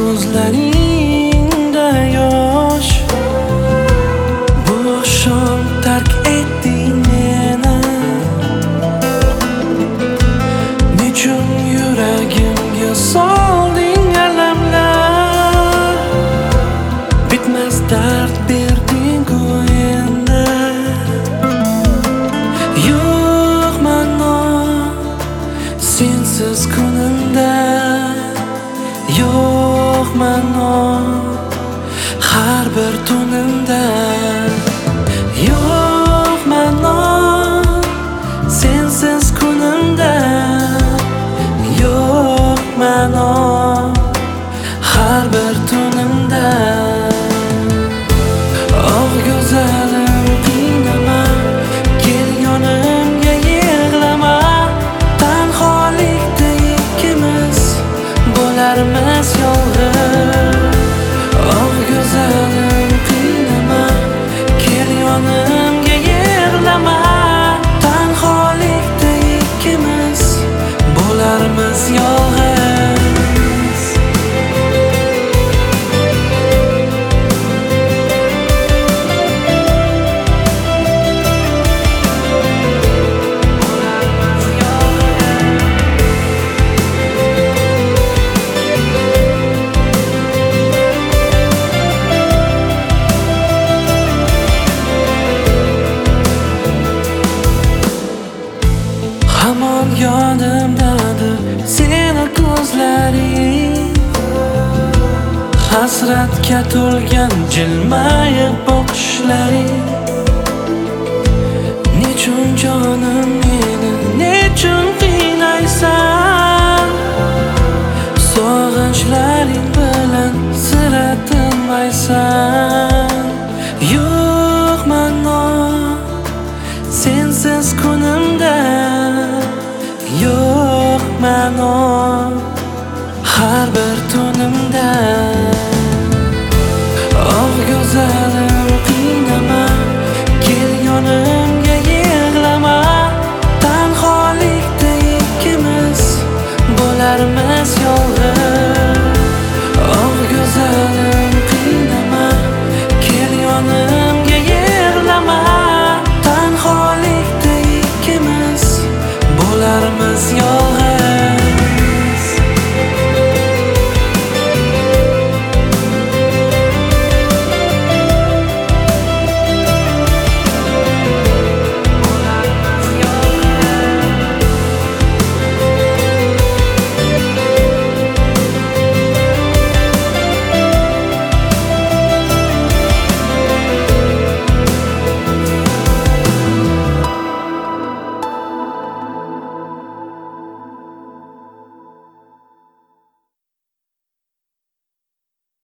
ko'zlaringda yosh. Bu oqshom tark etding meni. Nechun yuragimga solding alamlar? Bitmas dard berding-ku endi. Yo'qman sensiz kunimda. Yo'qman har bir tunimda. Yo'qman sensiz kunimda. Yo'qman har bir tunimda. Oh go'zalim qiynama, kel yonimga yig'lama. Tanholikda ikkimiz bo'larmiz yolg'iz. Oh go'zalim qiynama, kel yonimga yig'lama. Tanholikda ikkimiz bo'larmiz yolg'iz. Hamon yodimdadir seni ko'zlaring. Hasratga to'lgan jilmayib boqishlaring. Nechun jonim meni, nechun qiynaysan? Sog'inchlaring bilan sira tinmaysan. Yo'qman sensiz kunimda. Yo'qman har bir tunimda.